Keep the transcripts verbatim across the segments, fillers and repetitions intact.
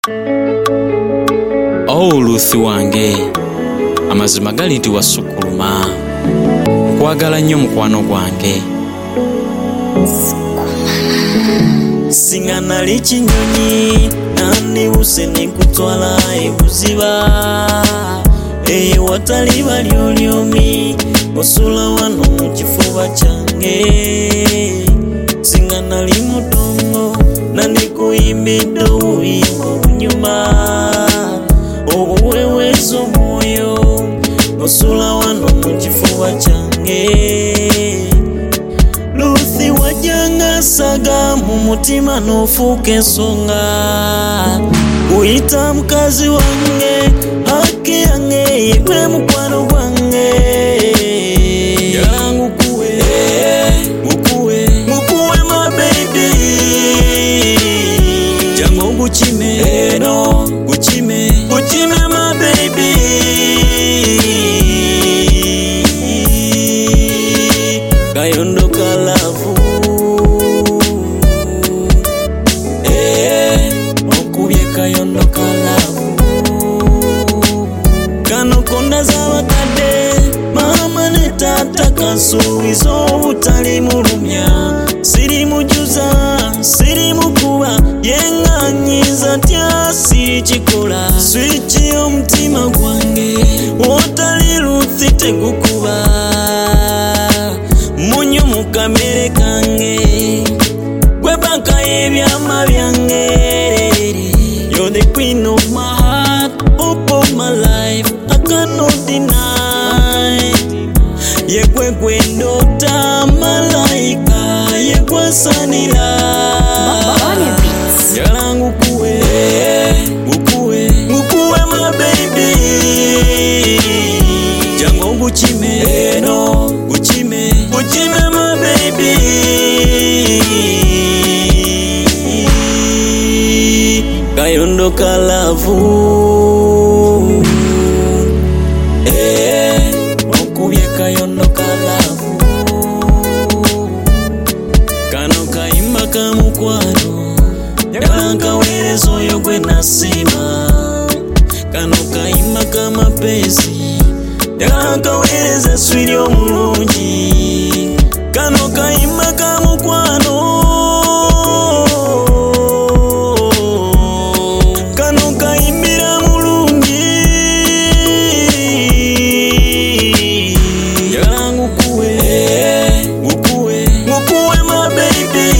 Oh Luthi wange, amazima gali nti wasukuluma, nkwagala nnyo mukwano gwange. Singa nali kinyonyi nandibuse nekutwala ebuziba, eyo watali balyolyomi osula wano mu kifuba kyange. Singa nali mudongo nandikuyimbidde obuyimba obunyuma, obuweweeza omwoyo osula wano mu kifuba kyange. Luthi wajjanga saga mu mutima n'ofuuka ensonga, kuyita mukazi wange haki yange yegwe mukwano gwange. Njagala ngukuwe, ngukuwe, ngukuwe my baby, jangu gukime eno, gukime, gukime my baby. Kayondo kalavu, eh, okubye kayondo kalavu. Kano konda z'abakadde, mama ne tata kansuubiza obutali mulumya. Siri mujuza, siri mukuba, yenganyiza tya siri kikola. Switchi y'omutima gwange, otali Luthi tegukuba. Munyo mukamere kange, gwe banka y'ebyama byange. You're the queen of my heart, hope of my life, I cannot deny. Yegwe gwe ndota malaika, yegwe sanila. Njagala ngukuwe, ngukuwe, ngukuwe my baby, jangu gukime eno, gukime, gukime my baby. Kayondo kalavu, eh, okubye kayondo kalavu. Kano kayimba ka mukwano, njagala nkaweereza oyo gwe nasima. Kano kayimba ka mapenzi, njagala nkaweereza swiri omulungi. Kano kayimba ka mukwano, kano kayimbira mulungi. Njagala ngukuwe, ngukuwe, ngukuwe my baby,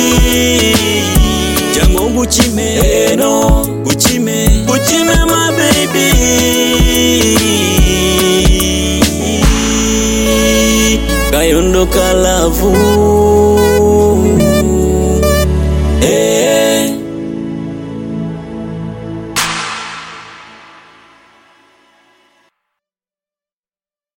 jangu gukime eno, gukime, gukime my baby. Kayondo kalavu.